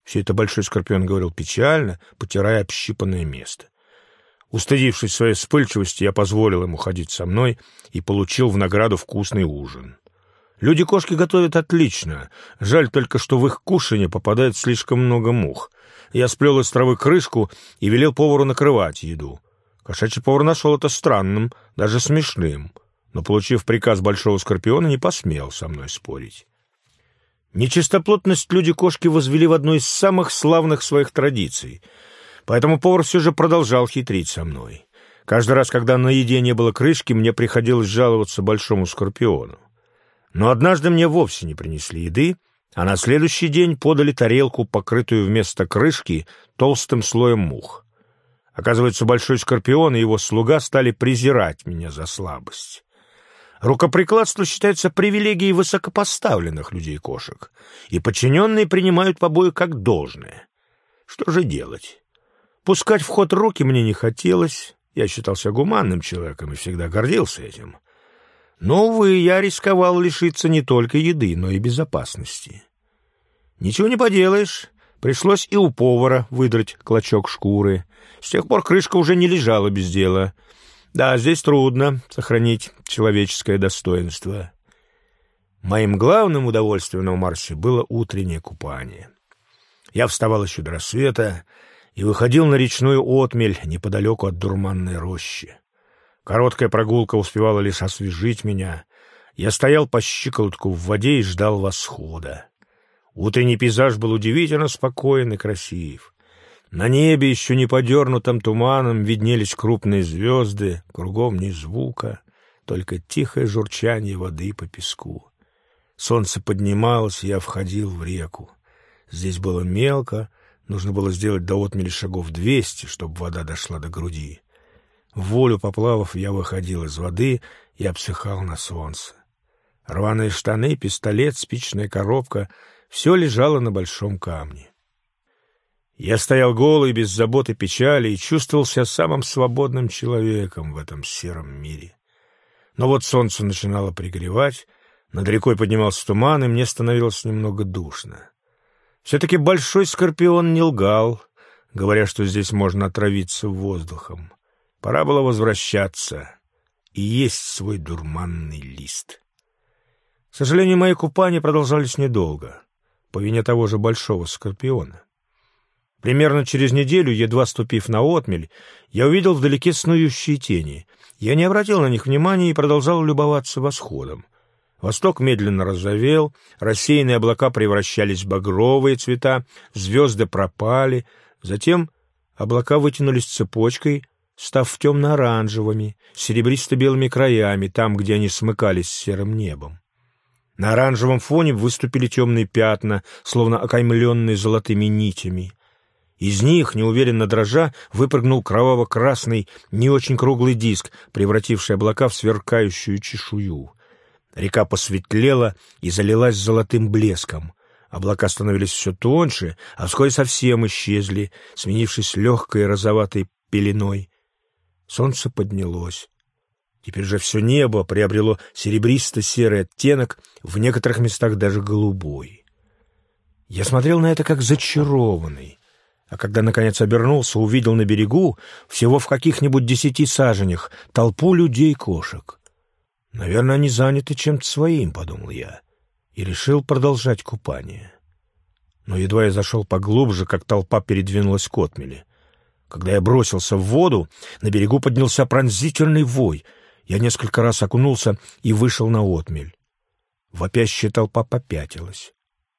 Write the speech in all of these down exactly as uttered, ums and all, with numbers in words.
Все это Большой Скорпион говорил печально, потирая общипанное место. Устыдившись своей вспыльчивости, я позволил ему ходить со мной и получил в награду вкусный ужин. Люди-кошки готовят отлично. Жаль только, что в их кушанье попадает слишком много мух. Я сплел из травы крышку и велел повару накрывать еду. Кошачий повар нашел это странным, даже смешным, но, получив приказ Большого Скорпиона, не посмел со мной спорить. Нечистоплотность люди-кошки возвели в одну из самых славных своих традиций, поэтому повар все же продолжал хитрить со мной. Каждый раз, когда на еде не было крышки, мне приходилось жаловаться Большому Скорпиону. Но однажды мне вовсе не принесли еды, а на следующий день подали тарелку, покрытую вместо крышки толстым слоем мух. Оказывается, Большой Скорпион и его слуга стали презирать меня за слабость. Рукоприкладство считается привилегией высокопоставленных людей-кошек, и подчиненные принимают побои как должное. Что же делать? Пускать в ход руки мне не хотелось, я считался гуманным человеком и всегда гордился этим. Но, увы, я рисковал лишиться не только еды, но и безопасности. Ничего не поделаешь, пришлось и у повара выдрать клочок шкуры. С тех пор крышка уже не лежала без дела. Да, здесь трудно сохранить человеческое достоинство. Моим главным удовольствием на Марсе было утреннее купание. Я вставал еще до рассвета и выходил на речную отмель неподалеку от дурманной рощи. Короткая прогулка успевала лишь освежить меня. Я стоял по щиколотку в воде и ждал восхода. Утренний пейзаж был удивительно спокоен и красив. На небе, еще не подернутым туманом, виднелись крупные звезды, кругом ни звука, только тихое журчание воды по песку. Солнце поднималось, и я входил в реку. Здесь было мелко, нужно было сделать до отмели шагов двести, чтобы вода дошла до груди. В волю поплавав, я выходил из воды и обсыхал на солнце. Рваные штаны, пистолет, спичная коробка — все лежало на большом камне. Я стоял голый, без забот и печали, и чувствовал себя самым свободным человеком в этом сером мире. Но вот солнце начинало пригревать, над рекой поднимался туман, и мне становилось немного душно. Все-таки Большой Скорпион не лгал, говоря, что здесь можно отравиться воздухом. Пора было возвращаться и есть свой дурманный лист. К сожалению, мои купания продолжались недолго, по вине того же Большого Скорпиона. Примерно через неделю, едва ступив на отмель, я увидел вдалеке снующие тени. Я не обратил на них внимания и продолжал любоваться восходом. Восток медленно розовел, рассеянные облака превращались в багровые цвета, звезды пропали, затем облака вытянулись цепочкой, став темно-оранжевыми, с серебристо-белыми краями, там, где они смыкались с серым небом. На оранжевом фоне выступили темные пятна, словно окаймленные золотыми нитями. Из них, неуверенно дрожа, выпрыгнул кроваво-красный, не очень круглый диск, превративший облака в сверкающую чешую. Река посветлела и залилась золотым блеском. Облака становились все тоньше, а вскоре совсем исчезли, сменившись легкой розоватой пеленой. Солнце поднялось. Теперь же все небо приобрело серебристо-серый оттенок, в некоторых местах даже голубой. Я смотрел на это как зачарованный. А когда, наконец, обернулся, увидел на берегу, всего в каких-нибудь десяти саженях, толпу людей-кошек. Наверное, они заняты чем-то своим, — подумал я, и решил продолжать купание. Но едва я зашел поглубже, как толпа передвинулась к отмели. Когда я бросился в воду, на берегу поднялся пронзительный вой. Я несколько раз окунулся и вышел на отмель. Вопящая толпа попятилась.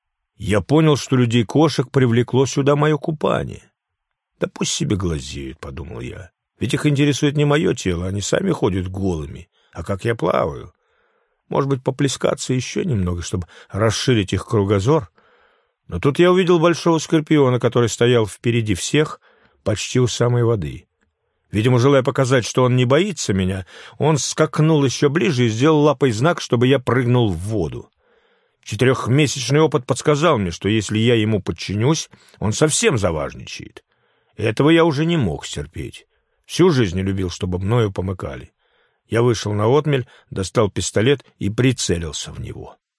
Я понял, что людей-кошек привлекло сюда мое купание. «Да пусть себе глазеют», — подумал я. «Ведь их интересует не мое тело, они сами ходят голыми, а как я плаваю. Может быть, поплескаться еще немного, чтобы расширить их кругозор?» Но тут я увидел Большого Скорпиона, который стоял впереди всех, почти у самой воды. Видимо, желая показать, что он не боится меня, он скакнул еще ближе и сделал лапой знак, чтобы я прыгнул в воду. Четырехмесячный опыт подсказал мне, что если я ему подчинюсь, он совсем заважничает. Этого я уже не мог стерпеть. Всю жизнь не любил, чтобы мною помыкали. Я вышел на отмель, достал пистолет и прицелился в него.